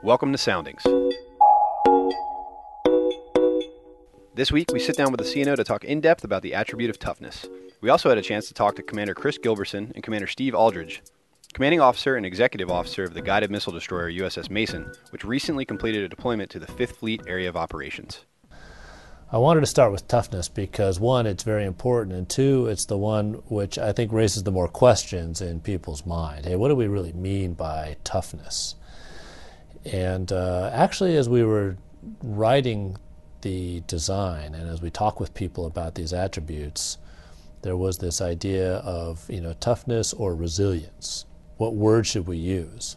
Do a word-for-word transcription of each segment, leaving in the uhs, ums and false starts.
Welcome to Soundings. This week, we sit down with the C N O to talk in depth about the attribute of toughness. We also had a chance to talk to Commander Chris Gilbertson and Commander Steve Aldridge, Commanding Officer and Executive Officer of the Guided Missile Destroyer U S S Mason, which recently completed a deployment to the fifth Fleet Area of Operations. I wanted to start with toughness because, one, it's very important, and two, it's the one which I think raises the more questions in people's mind. Hey, what do we really mean by toughness? And uh, actually, as we were writing the design and as we talked with people about these attributes, there was this idea of, you know, toughness or resilience. What word should we use?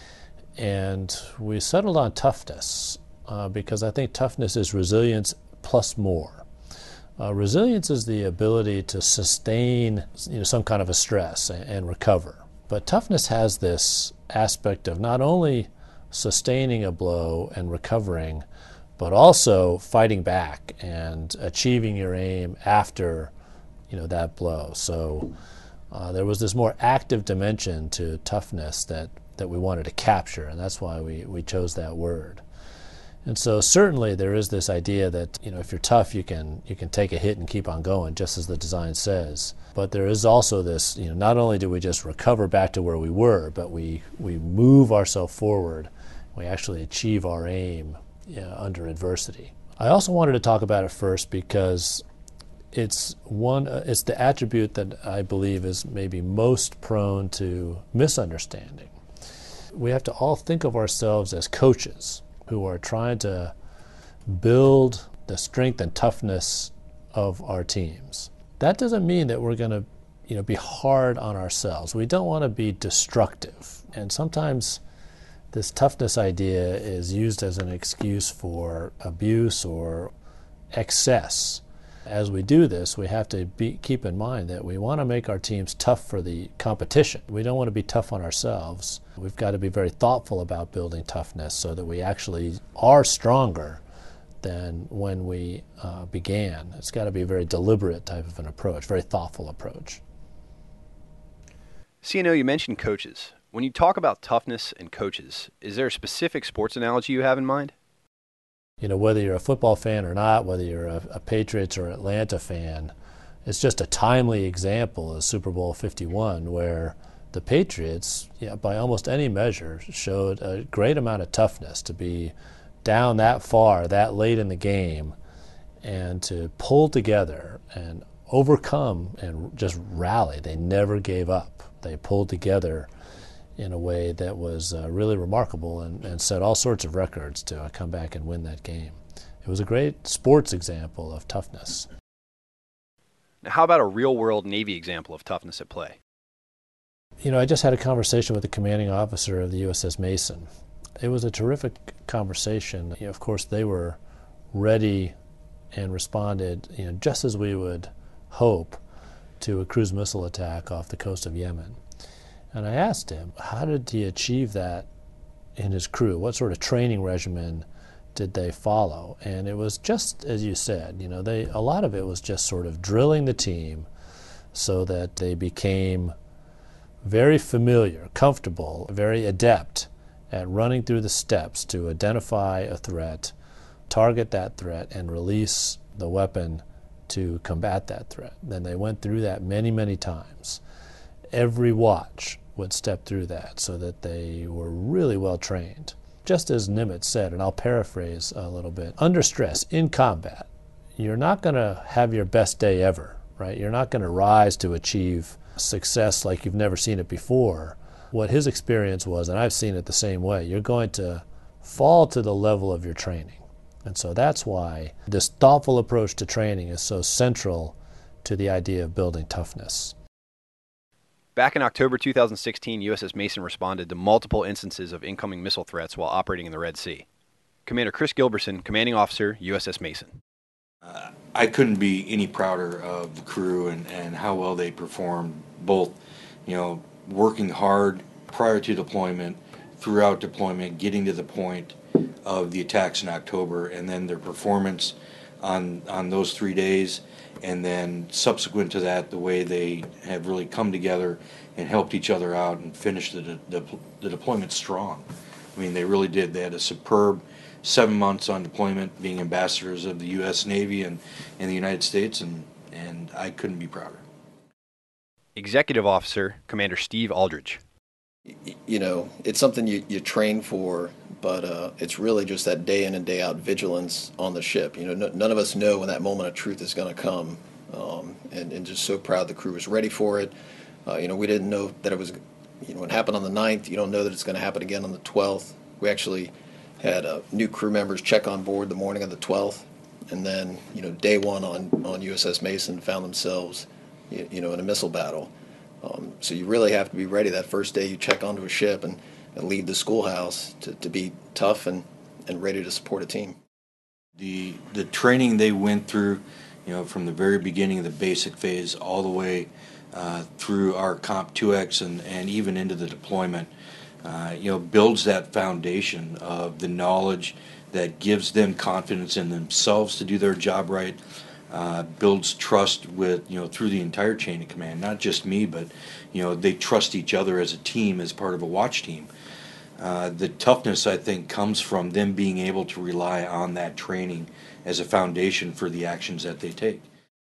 And we settled on toughness uh, because I think toughness is resilience plus more. Uh, resilience is the ability to sustain, you know, some kind of a stress and, and recover. But toughness has this aspect of not only sustaining a blow and recovering, but also fighting back and achieving your aim after, you know, that blow. So uh, there was this more active dimension to toughness that, that we wanted to capture, and that's why we, we chose that word. And so certainly there is this idea that, you know, if you're tough, you can you can take a hit and keep on going, just as the design says. But there is also this, you know, not only do we just recover back to where we were, but we, we move ourselves forward. We actually achieve our aim, you know, under adversity. I also wanted to talk about it first because it's one uh, it's the attribute that I believe is maybe most prone to misunderstanding. We have to all think of ourselves as coaches who are trying to build the strength and toughness of our teams. That doesn't mean that we're going to, you know, be hard on ourselves. We don't want to be destructive. And sometimes this toughness idea is used as an excuse for abuse or excess. As we do this, we have to be, keep in mind that we want to make our teams tough for the competition. We don't want to be tough on ourselves. We've got to be very thoughtful about building toughness so that we actually are stronger than when we uh, began. It's got to be a very deliberate type of an approach, very thoughtful approach. C N O, you mentioned coaches. When you talk about toughness and coaches, is there a specific sports analogy you have in mind? You know, whether you're a football fan or not, whether you're a, a Patriots or Atlanta fan, it's just a timely example of Super Bowl fifty-one where the Patriots, yeah, by almost any measure, showed a great amount of toughness to be down that far, that late in the game, and to pull together and overcome and just rally. They never gave up. They pulled together in a way that was uh, really remarkable and, and set all sorts of records to uh, come back and win that game. It was a great sports example of toughness. Now, how about a real-world Navy example of toughness at play? You know, I just had a conversation with the commanding officer of the U S S Mason. It was a terrific conversation. You know, of course, they were ready and responded, you know, just as we would hope, to a cruise missile attack off the coast of Yemen. And I asked him, how did he achieve that in his crew? What sort of training regimen did they follow? And it was just as you said, you know, they a lot of it was just sort of drilling the team so that they became very familiar, comfortable, very adept at running through the steps to identify a threat, target that threat, and release the weapon to combat that threat. Then they went through that many, many times. Every watch would step through that so that they were really well trained. Just as Nimitz said, and I'll paraphrase a little bit, under stress, in combat, you're not going to have your best day ever, right? You're not going to rise to achieve success like you've never seen it before. What his experience was, and I've seen it the same way, you're going to fall to the level of your training. And so that's why this thoughtful approach to training is so central to the idea of building toughness. Back in October two thousand sixteen, U S S Mason responded to multiple instances of incoming missile threats while operating in the Red Sea. Commander Chris Gilbertson, Commanding Officer, U S S Mason. Uh, I couldn't be any prouder of the crew and, and how well they performed, both, you know, working hard prior to deployment, throughout deployment, getting to the point of the attacks in October, and then their performance on on those three days. And then subsequent to that, the way they have really come together and helped each other out and finished the, the, the deployment strong. I mean, they really did. They had a superb seven months on deployment, being ambassadors of the U S Navy and, and the United States, and, and I couldn't be prouder. Executive Officer Commander Steve Aldridge. You know, it's something you, you train for, but uh, it's really just that day in and day out vigilance on the ship. You know, no, none of us know when that moment of truth is going to come, um, and, and just so proud the crew was ready for it. Uh, you know, we didn't know that it was, you know, it happened on the ninth. You don't know that it's going to happen again on the twelfth. We actually had uh, new crew members check on board the morning of the twelfth, and then, you know, day one on, on U S S Mason found themselves, you, you know, in a missile battle. Um, so you really have to be ready that first day you check onto a ship and, and leave the schoolhouse to, to be tough and, and ready to support a team. The the training they went through, you know, from the very beginning of the basic phase all the way uh, through our Comp two X and, and even into the deployment, uh, you know, builds that foundation of the knowledge that gives them confidence in themselves to do their job right. Uh, builds trust with, you know, through the entire chain of command, not just me, but, you know, they trust each other as a team, as part of a watch team. Uh, the toughness, I think, comes from them being able to rely on that training as a foundation for the actions that they take.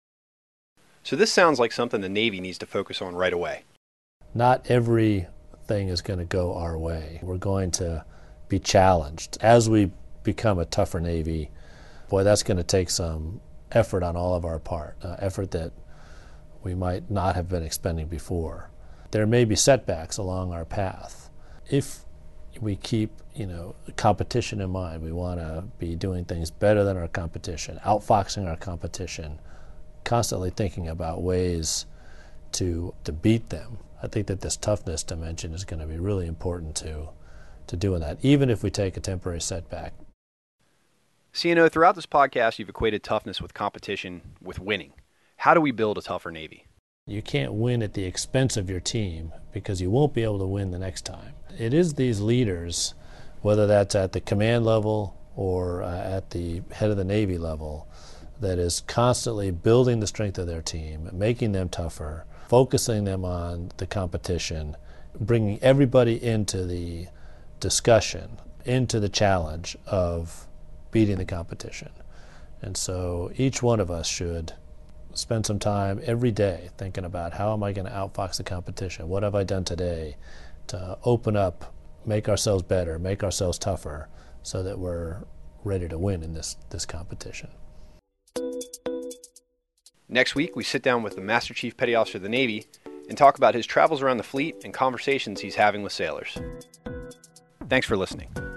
So this sounds like something the Navy needs to focus on right away. Not everything is going to go our way. We're going to be challenged. As we become a tougher Navy, boy, that's going to take some effort on all of our part, uh, effort that we might not have been expending before. There may be setbacks along our path. If we keep, you know, competition in mind, we want to be doing things better than our competition, outfoxing our competition, constantly thinking about ways to to beat them. I think that this toughness dimension is going to be really important to to doing that, even if we take a temporary setback. So, you know, throughout this podcast, you've equated toughness with competition, with winning. How do we build a tougher Navy? You can't win at the expense of your team because you won't be able to win the next time. It is these leaders, whether that's at the command level or uh, at the head of the Navy level, that is constantly building the strength of their team, making them tougher, focusing them on the competition, bringing everybody into the discussion, into the challenge of beating the competition. And so each one of us should spend some time every day thinking about how am I going to outfox the competition? What have I done today to open up, make ourselves better, make ourselves tougher so that we're ready to win in this, this competition. Next week, we sit down with the Master Chief Petty Officer of the Navy and talk about his travels around the fleet and conversations he's having with sailors. Thanks for listening.